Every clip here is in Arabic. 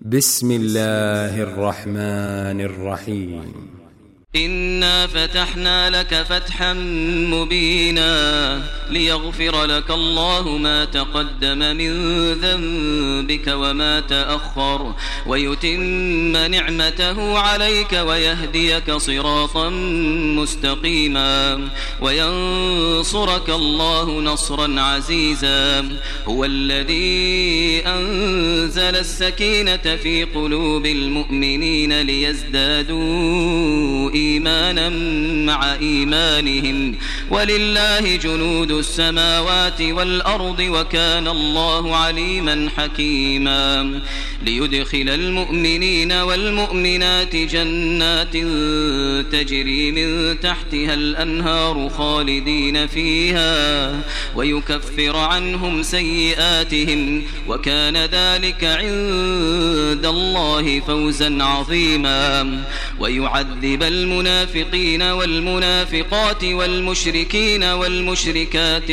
بسم الله الرحمن الرحيم. إنا فتحنا لك فتحا مبينا ليغفر لك الله ما تقدم من ذنبك وما تأخر ويتم نعمته عليك ويهديك صراطا مستقيما وينصرك الله نصرا عزيزا. هو الذي أنزل السكينة في قلوب المؤمنين ليزدادوا إيمانا مع إيمانهم ولله جنود السماوات والأرض وكان الله عليما حكيما. ليدخل المؤمنين والمؤمنات جنات تجري من تحتها الأنهار خالدين فيها ويكفر عنهم سيئاتهم وكان ذلك عند الله فوزا عظيما. ويعذب المنافقين والمنافقات والمشركين والمشركات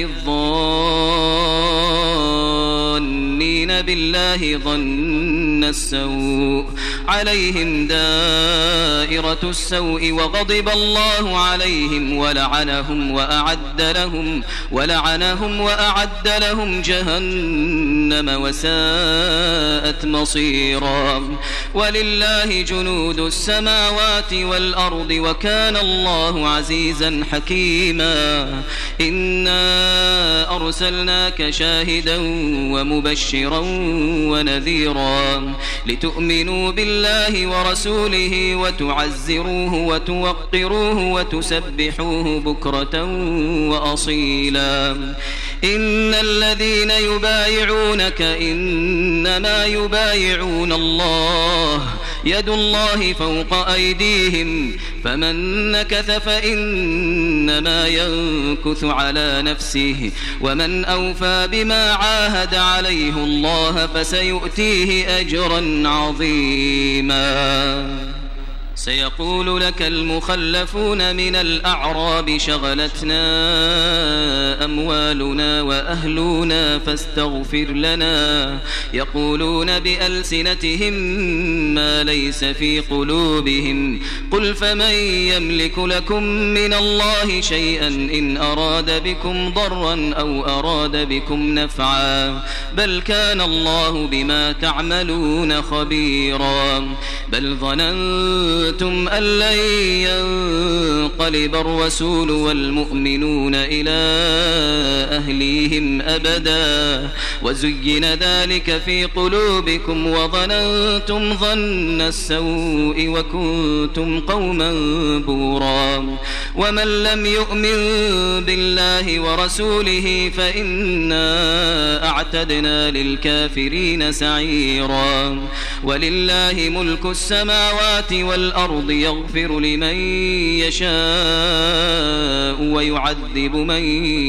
الظانين بالله ظن السوء عليهم دائرة السوء وغضب الله عليهم ولعنهم وأعد لهم جهنم وساءت مصيرا. ولله جنود السماوات والأرض وكان الله عزيزا حكيما. إنا أرسلناك شاهدا ومبشرا ونذيرا لتؤمنوا بالله ورسوله وتعزروه وتوقروه وتسبحوه بكرة وأصيلا. إن الذين يبايعونك إنما يبايعون الله يد الله فوق أيديهم فمن نكث فإنما ينكث على نفسه ومن أوفى بما عاهد عليه الله فسيؤتيه أجرا عظيما. سيقول لك المخلفون من الأعراب شغلتنا أموالنا وأهلنا فاستغفر لنا يقولون بألسنتهم ما ليس في قلوبهم قل فمن يملك لكم من الله شيئا إن أراد بكم ضرا أو أراد بكم نفعا بل كان الله بما تعملون خبيرا. بل ظننتم أن لن ينقلب الرسول والمؤمنون إلى أهليهم أبدا وزين ذلك في قلوبكم وظننتم ظن السوء وكنتم قوما بورا. ومن لم يؤمن بالله ورسوله فإنا أعتدنا للكافرين سعيرا. ولله ملك السماوات والأرض يغفر لمن يشاء ويعذب من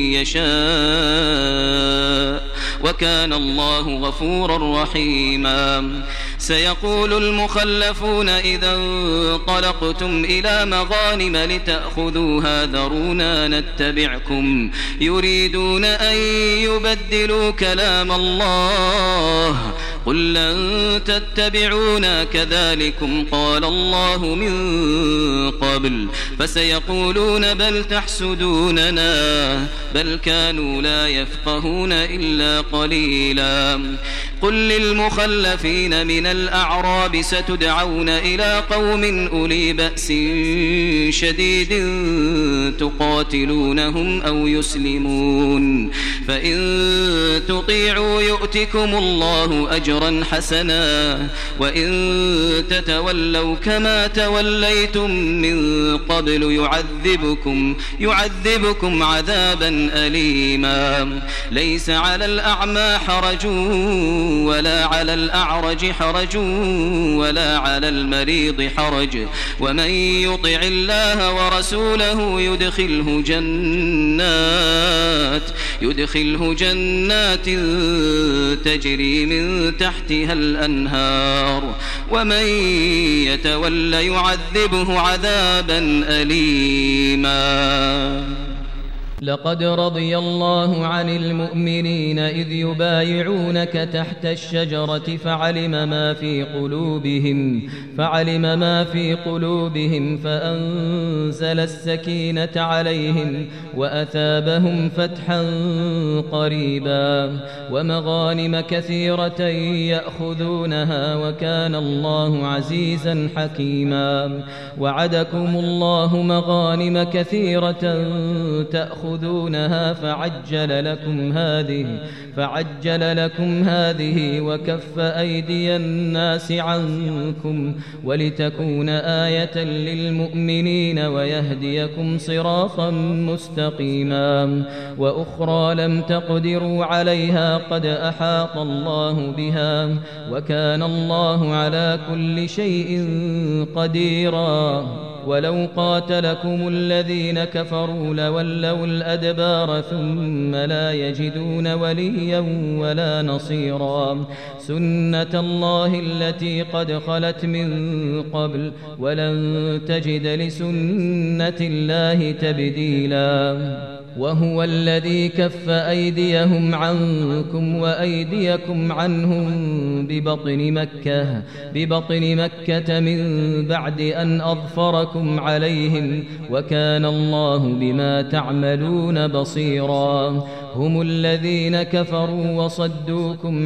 يشاء وكان الله غفورا رحيما. سيقول المخلفون إذا انطلقتم إلى مغانم لتأخذوها ذرونا نتبعكم يريدون أن يبدلوا كلام الله قل لن تتبعونا كذلكم قال الله من قبل فسيقولون بل تحسدوننا بل كانوا لا يفقهون إلا قليلا. قل للمخلفين من الأعراب ستدعون إلى قوم أولي بأس شديد تقاتلونهم أو يسلمون فإن تطيعوا يؤتكم الله أجرا حسنا وإن تتولوا كما توليتم من قبل يعذبكم عذابا أليما. ليس على الأعمى حرج ولا على الأعرج حرج ولا على المريض حرج ومن يطع الله ورسوله يدخله جنات تجري من تحتها الأنهار ومن يتول يعذبه عذابا أليما. لقد رضي الله عن المؤمنين إذ يبايعونك تحت الشجرة فعلم ما في قلوبهم فأنزل السكينة عليهم وأثابهم فتحا قريبا ومغانم كثيرة يأخذونها وكان الله عزيزا حكيما. وعدكم الله مغانم كثيرة تأخذونها فعجل لكم هذه وكف أيدي الناس عنكم ولتكون آية للمؤمنين ويهديكم صراطا مستقيما. وأخرى لم تقدروا عليها قد أحاط الله بها وكان الله على كل شيء قديرا. ولو قاتلكم الذين كفروا لولوا الأدبار ثم لا يجدون وليا ولا نصيرا. سنة الله التي قد خلت من قبل ولن تجد لسنة الله تبديلا. وهو الذي كف أيديهم عنكم وأيديكم عنهم ببطن مكة من بعد أن أظفركم عليهم وكان الله بما تعملون بصيرا. هم الذين كفروا وصدوكم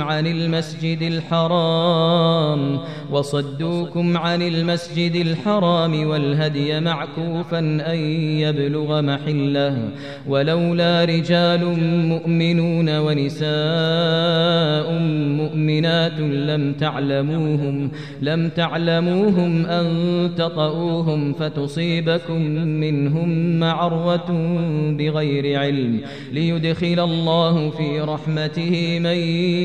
عن المسجد الحرام والهدي معكوفا أن يبلغ محله ولولا رجال مؤمنون ونساء مؤمنات لم تعلموهم أن تطؤوهم فتصيبكم منهم معرة بغير علم ليدخل الله في رحمته من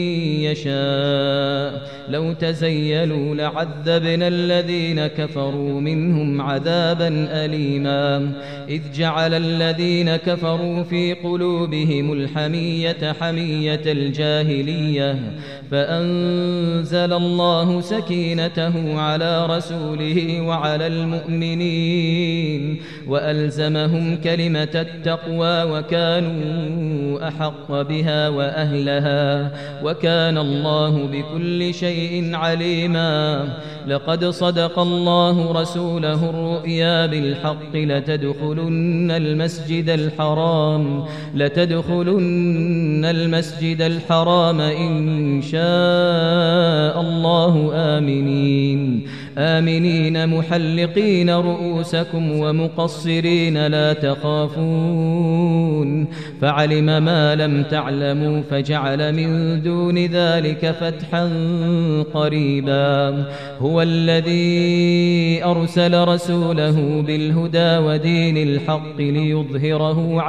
يشاء. لو تزيلوا لعذبنا الذين كفروا منهم عذابا أليما. إذ جعل الذين كفروا في قلوبهم الحمية حمية الجاهلية فأنزل الله سكينته على رسوله وعلى المؤمنين وألزمهم كلمة التقوى وكانوا أحق بها وأهلها وكان الله بكل شيء عليما. لقد صدق الله رسوله الرؤيا بالحق لتدخلن المسجد الحرام إن شاء الله آمنين محلقين رؤوسكم ومقصرين لا تخافون فعلم ما لم تعلموا فجعل من دون ذلك فتحا قريبا. هو الذي أرسل رسوله بالهدى ودين الحق ليظهره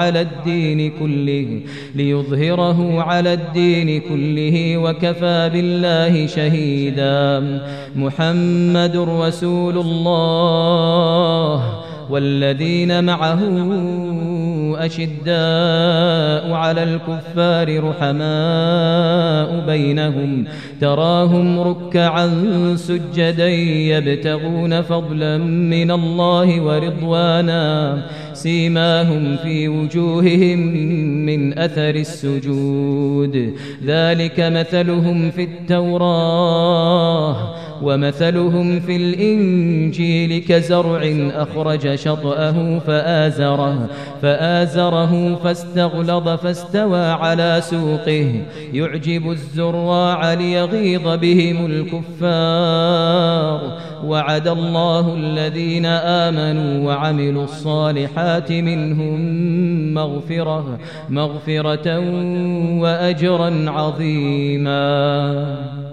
على الدين كله وكفى بالله شهيدا. محمد رسول الله والذين معه أشداء على الكفار رحماء بينهم تراهم ركعا سجدا يبتغون فضلا من الله ورضوانا سيماهم في وجوههم من أثر السجود ذلك مثلهم في التوراة ومثلهم في الإنجيل كزرع أخرج شطأه فآزره فاستغلظ فاستوى على سوقه يعجب الزراع ليغيظ بهم الكفار. وعد الله الذين آمنوا وعملوا الصالحات منهم مغفرة وأجرا عظيما.